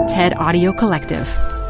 TED Audio Collective.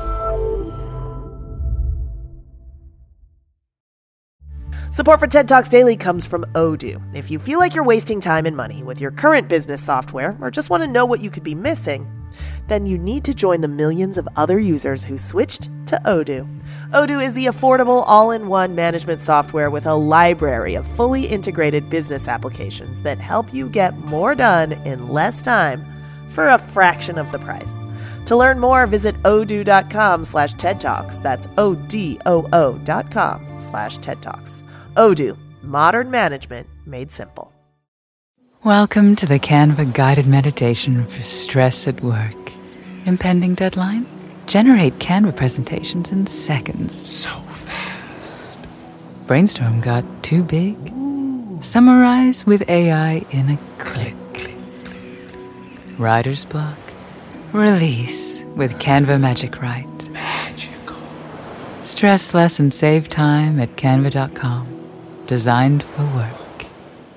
Support for TED Talks Daily comes from Odoo. If you feel like you're wasting time and money with your current business software or just want to know what you could be missing, then you need to join the millions of other users who switched to Odoo. Odoo is the affordable all-in-one management software with a library of fully integrated business applications that help you get more done in less time for a fraction of the price. To learn more, visit odoo.com/TED Talks. That's ODOO.com/TED Talks. Odoo, modern management made simple. Welcome to the Canva guided meditation for stress at work. Impending deadline? Generate Canva presentations in seconds. So fast. Brainstorm got too big? Ooh. Summarize with AI in a click. Writer's block? Release with Canva Magic Write. Magical. Stress less and save time at canva.com. Designed for work.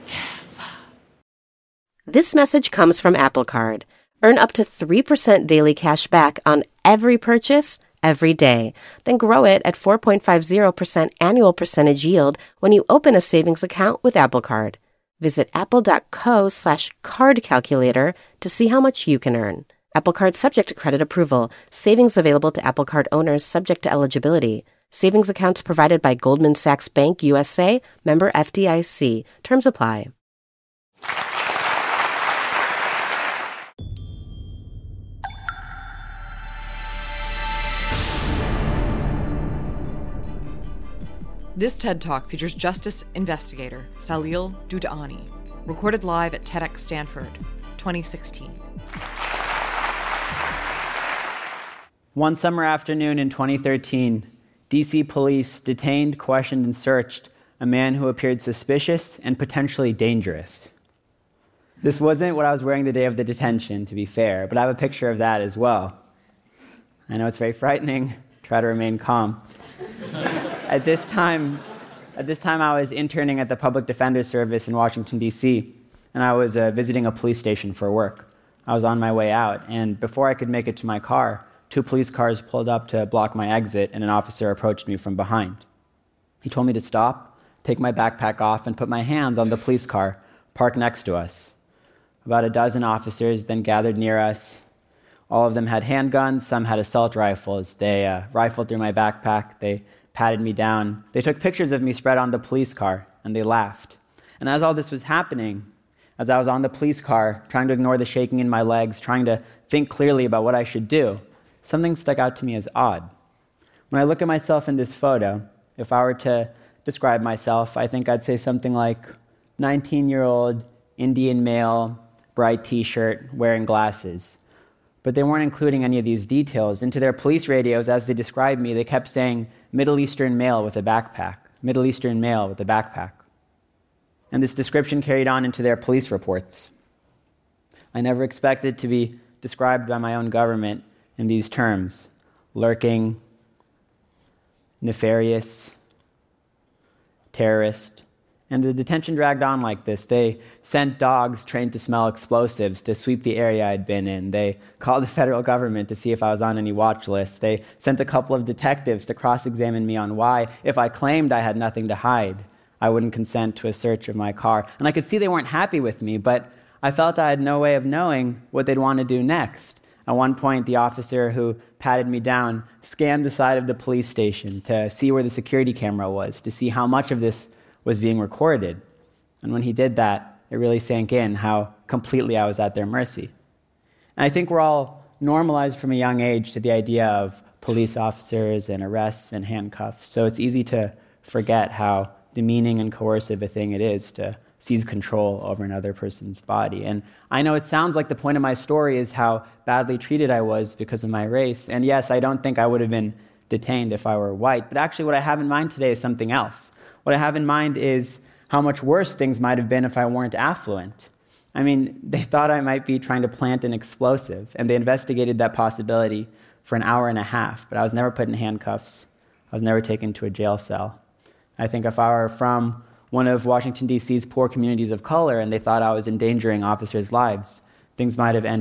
This message comes from Apple Card. Earn up to 3% daily cash back on every purchase, every day. Then grow it at 4.50% annual percentage yield when you open a savings account with Apple Card. Visit apple.co/card calculator to see how much you can earn. Apple Card subject to credit approval. Savings available to Apple Card owners subject to eligibility. Savings accounts provided by Goldman Sachs Bank USA, member FDIC. Terms apply. This TED Talk features justice investigator Salil Dudani, recorded live at TEDx Stanford, 2016. One summer afternoon in 2013, D.C. police detained, questioned, and searched a man who appeared suspicious and potentially dangerous. This wasn't what I was wearing the day of the detention, to be fair, but I have a picture of that as well. I know it's very frightening. Try to remain calm. At this time, I was interning at the Public Defender's Service in Washington, D.C., and I was visiting a police station for work. I was on my way out, and before I could make it to my car, 2 police cars pulled up to block my exit, and an officer approached me from behind. He told me to stop, take my backpack off, and put my hands on the police car parked next to us. About a dozen officers then gathered near us. All of them had handguns, some had assault rifles. They rifled through my backpack, they patted me down. They took pictures of me spread on the police car, and they laughed. And as all this was happening, as I was on the police car, trying to ignore the shaking in my legs, trying to think clearly about what I should do, something stuck out to me as odd. When I look at myself in this photo, if I were to describe myself, I think I'd say something like 19-year-old Indian male, bright t-shirt, wearing glasses. But they weren't including any of these details. Into their police radios, as they described me, they kept saying, Middle Eastern male with a backpack, Middle Eastern male with a backpack. And this description carried on into their police reports. I never expected to be described by my own government in these terms: lurking, nefarious, terrorist. And the detention dragged on like this. They sent dogs trained to smell explosives to sweep the area I'd been in. They called the federal government to see if I was on any watch lists. They sent a couple of detectives to cross-examine me on why, if I claimed I had nothing to hide, I wouldn't consent to a search of my car. And I could see they weren't happy with me, but I felt I had no way of knowing what they'd want to do next. At one point, the officer who patted me down scanned the side of the police station to see where the security camera was, to see how much of this was being recorded. And when he did that, it really sank in how completely I was at their mercy. And I think we're all normalized from a young age to the idea of police officers and arrests and handcuffs, so it's easy to forget how demeaning and coercive a thing it is to seize control over another person's body. And I know it sounds like the point of my story is how badly treated I was because of my race. And yes, I don't think I would have been detained if I were white, but actually what I have in mind today is something else. What I have in mind is how much worse things might have been if I weren't affluent. I mean, they thought I might be trying to plant an explosive, and they investigated that possibility for an hour and a half, but I was never put in handcuffs. I was never taken to a jail cell. I think if I were from one of Washington, D.C.'s poor communities of color and they thought I was endangering officers' lives, things might have ended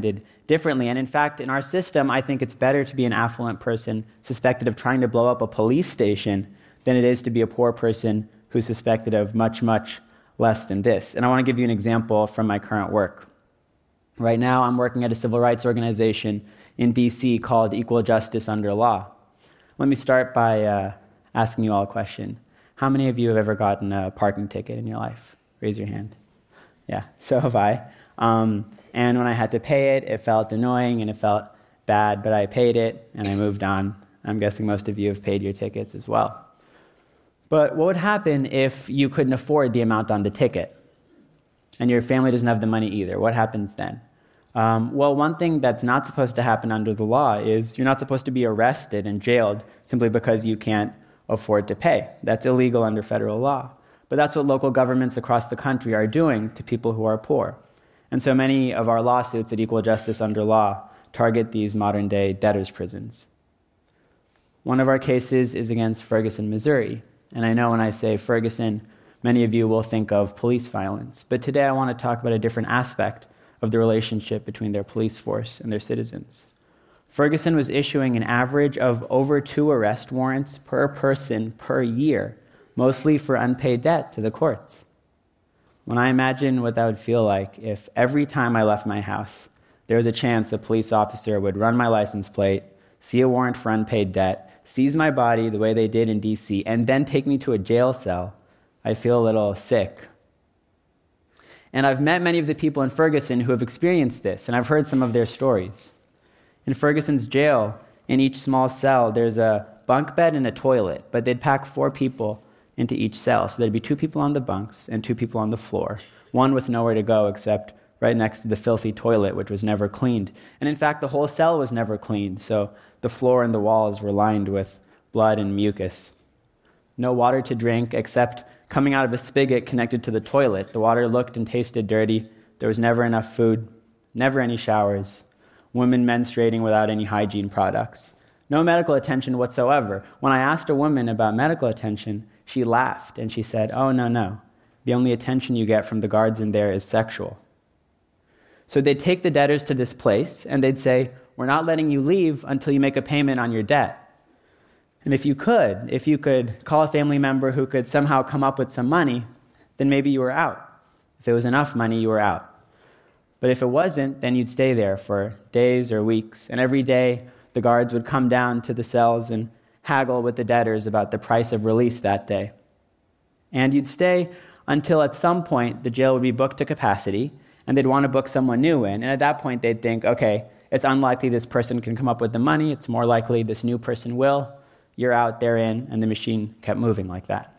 differently. And in fact, in our system, I think it's better to be an affluent person suspected of trying to blow up a police station than it is to be a poor person who's suspected of much, much less than this. And I want to give you an example from my current work. Right now, I'm working at a civil rights organization in DC called Equal Justice Under Law. Let me start by asking you all a question. How many of you have ever gotten a parking ticket in your life? Raise your hand. Yeah, so have I. And when I had to pay it, it felt annoying and it felt bad, but I paid it and I moved on. I'm guessing most of you have paid your tickets as well. But what would happen if you couldn't afford the amount on the ticket and your family doesn't have the money either? What happens then? Well, one thing that's not supposed to happen under the law is you're not supposed to be arrested and jailed simply because you can't afford to pay. That's illegal under federal law. But that's what local governments across the country are doing to people who are poor. And so many of our lawsuits at Equal Justice Under Law target these modern-day debtors' prisons. One of our cases is against Ferguson, Missouri. And I know when I say Ferguson, many of you will think of police violence. But today I want to talk about a different aspect of the relationship between their police force and their citizens. Ferguson was issuing an average of over 2 arrest warrants per person per year, mostly for unpaid debt to the courts. When I imagine what that would feel like if every time I left my house, there was a chance a police officer would run my license plate, see a warrant for unpaid debt, seize my body the way they did in DC, and then take me to a jail cell, I feel a little sick. And I've met many of the people in Ferguson who have experienced this, and I've heard some of their stories. In Ferguson's jail, in each small cell, there's a bunk bed and a toilet, but they'd pack 4 people into each cell. So there'd be 2 people on the bunks and 2 people on the floor, one with nowhere to go except right next to the filthy toilet, which was never cleaned. And in fact, the whole cell was never cleaned, so the floor and the walls were lined with blood and mucus. No water to drink except coming out of a spigot connected to the toilet. The water looked and tasted dirty. There was never enough food, never any showers. Women menstruating without any hygiene products. No medical attention whatsoever. When I asked a woman about medical attention, she laughed and she said, "Oh, no. The only attention you get from the guards in there is sexual." So they'd take the debtors to this place and they'd say, "We're not letting you leave until you make a payment on your debt." And if you could call a family member who could somehow come up with some money, then maybe you were out. If there was enough money, you were out. But if it wasn't, then you'd stay there for days or weeks. And every day, the guards would come down to the cells and haggle with the debtors about the price of release that day. And you'd stay until at some point the jail would be booked to capacity, and they'd want to book someone new in. And at that point, they'd think, okay, it's unlikely this person can come up with the money. It's more likely this new person will. You're out, they're in, and the machine kept moving like that.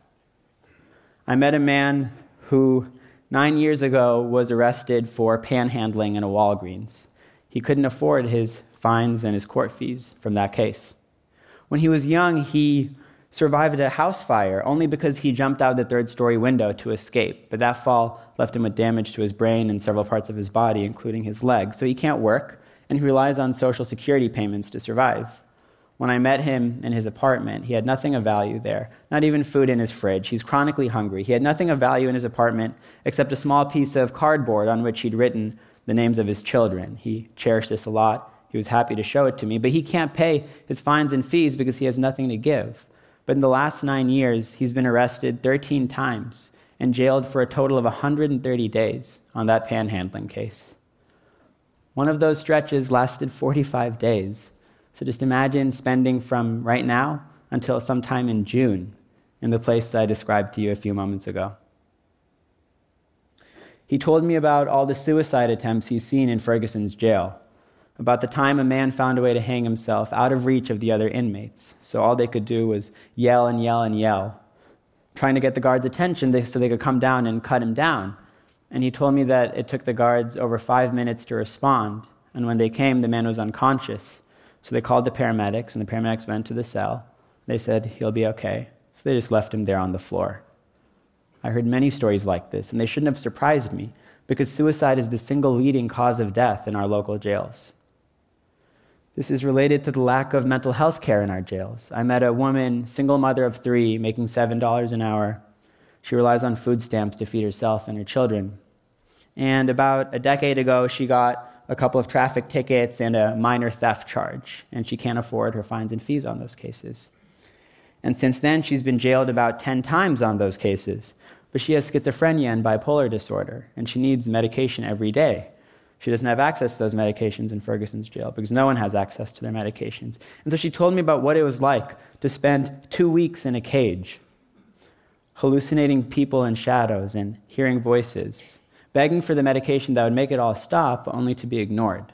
I met a man who 9 years ago was arrested for panhandling in a Walgreens. He couldn't afford his fines and his court fees from that case. When he was young, he survived a house fire only because he jumped out the 3rd-story window to escape. But that fall left him with damage to his brain and several parts of his body, including his leg. So he can't work, and he relies on Social Security payments to survive. When I met him in his apartment, he had nothing of value there, not even food in his fridge. He's chronically hungry. He had nothing of value in his apartment except a small piece of cardboard on which he'd written the names of his children. He cherished this a lot. He was happy to show it to me, but he can't pay his fines and fees because he has nothing to give. But in the last 9 years, he's been arrested 13 times and jailed for a total of 130 days on that panhandling case. One of those stretches lasted 45 days. So just imagine spending from right now until sometime in June in the place that I described to you a few moments ago. He told me about all the suicide attempts he's seen in Ferguson's jail, about the time a man found a way to hang himself out of reach of the other inmates. So all they could do was yell and yell and yell, trying to get the guards' attention so they could come down and cut him down. And he told me that it took the guards over 5 minutes to respond, and when they came, the man was unconscious. So they called the paramedics, and the paramedics went to the cell. They said, he'll be okay. So they just left him there on the floor. I heard many stories like this, and they shouldn't have surprised me, because suicide is the single leading cause of death in our local jails. This is related to the lack of mental health care in our jails. I met a woman, single mother of 3, making $7 an hour. She relies on food stamps to feed herself and her children. And about a decade ago, she got a couple of traffic tickets and a minor theft charge, and she can't afford her fines and fees on those cases. And since then, she's been jailed about 10 times on those cases. But she has schizophrenia and bipolar disorder, and she needs medication every day. She doesn't have access to those medications in Ferguson's jail because no one has access to their medications. And so she told me about what it was like to spend 2 weeks in a cage, hallucinating people in shadows and hearing voices, begging for the medication that would make it all stop, only to be ignored.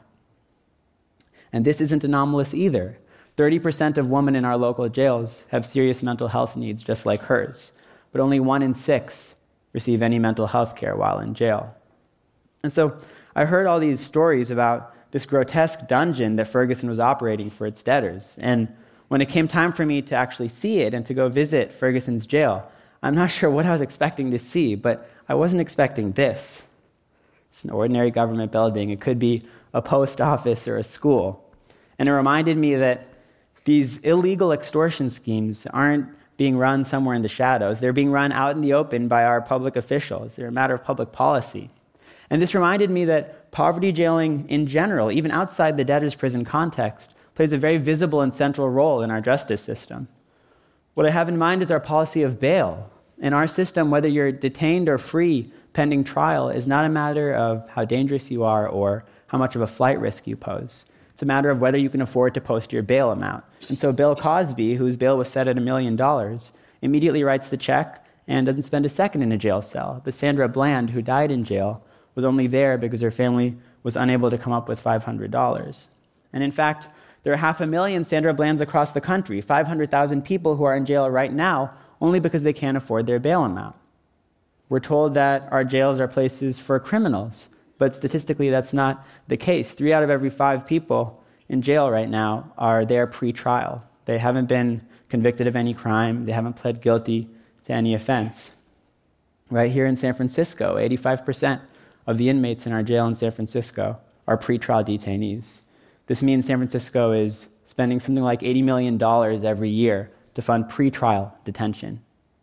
And this isn't anomalous either. 30% of women in our local jails have serious mental health needs just like hers, but only 1 in 6 receive any mental health care while in jail. And so I heard all these stories about this grotesque dungeon that Ferguson was operating for its debtors. And when it came time for me to actually see it and to go visit Ferguson's jail, I'm not sure what I was expecting to see, but I wasn't expecting this. It's an ordinary government building. It could be a post office or a school. And it reminded me that these illegal extortion schemes aren't being run somewhere in the shadows. They're being run out in the open by our public officials. They're a matter of public policy. And this reminded me that poverty jailing in general, even outside the debtor's prison context, plays a very visible and central role in our justice system. What I have in mind is our policy of bail. In our system, whether you're detained or free pending trial is not a matter of how dangerous you are or how much of a flight risk you pose. It's a matter of whether you can afford to post your bail amount. And so Bill Cosby, whose bail was set at $1 million, immediately writes the check and doesn't spend a second in a jail cell. But Sandra Bland, who died in jail, was only there because her family was unable to come up with $500. And in fact, there are 500,000 Sandra Blands across the country, 500,000 people who are in jail right now only because they can't afford their bail amount. We're told that our jails are places for criminals, but statistically that's not the case. 3 out of every 5 people in jail right now are there pre-trial. They haven't been convicted of any crime. They haven't pled guilty to any offense. Right here in San Francisco, 85% of the inmates in our jail in San Francisco are pre-trial detainees. This means San Francisco is spending something like $80 million every year to fund pre-trial detention.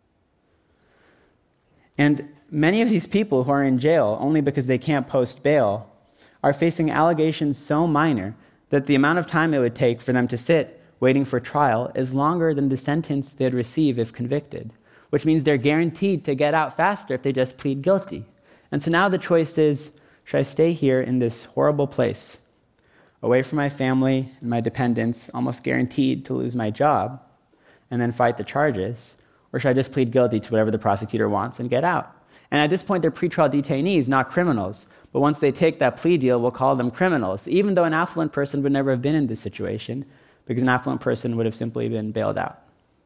And many of these people who are in jail only because they can't post bail are facing allegations so minor that the amount of time it would take for them to sit waiting for trial is longer than the sentence they'd receive if convicted, which means they're guaranteed to get out faster if they just plead guilty. And so now the choice is, should I stay here in this horrible place, away from my family and my dependents, almost guaranteed to lose my job, and then fight the charges, or should I just plead guilty to whatever the prosecutor wants and get out? And at this point, they're pretrial detainees, not criminals. But once they take that plea deal, we'll call them criminals, even though an affluent person would never have been in this situation, because an affluent person would have simply been bailed out.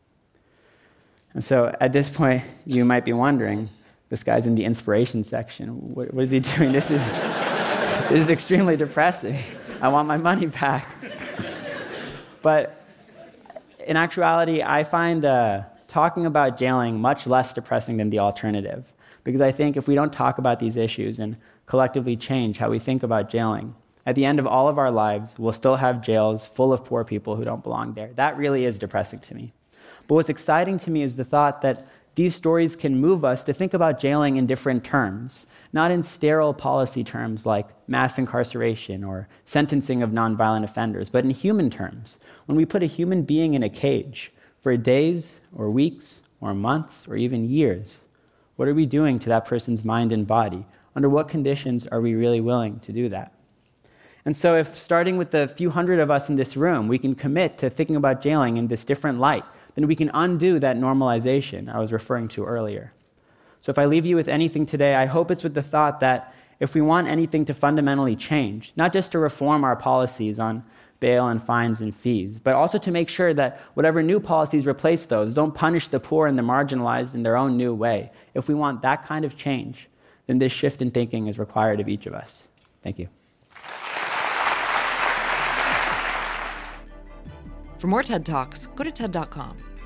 And so at this point, you might be wondering, this guy's in the inspiration section. What is he doing? This is extremely depressing. I want my money back. But in actuality, I find talking about jailing much less depressing than the alternative. Because I think if we don't talk about these issues and collectively change how we think about jailing, at the end of all of our lives, we'll still have jails full of poor people who don't belong there. That really is depressing to me. But what's exciting to me is the thought that these stories can move us to think about jailing in different terms, not in sterile policy terms like mass incarceration or sentencing of nonviolent offenders, but in human terms. When we put a human being in a cage for days or weeks or months or even years, what are we doing to that person's mind and body? Under what conditions are we really willing to do that? And so if starting with the few hundred of us in this room, we can commit to thinking about jailing in this different light, then we can undo that normalization I was referring to earlier. So if I leave you with anything today, I hope it's with the thought that if we want anything to fundamentally change, not just to reform our policies on bail and fines and fees, but also to make sure that whatever new policies replace those don't punish the poor and the marginalized in their own new way. If we want that kind of change, then this shift in thinking is required of each of us. Thank you. For more TED Talks, go to TED.com.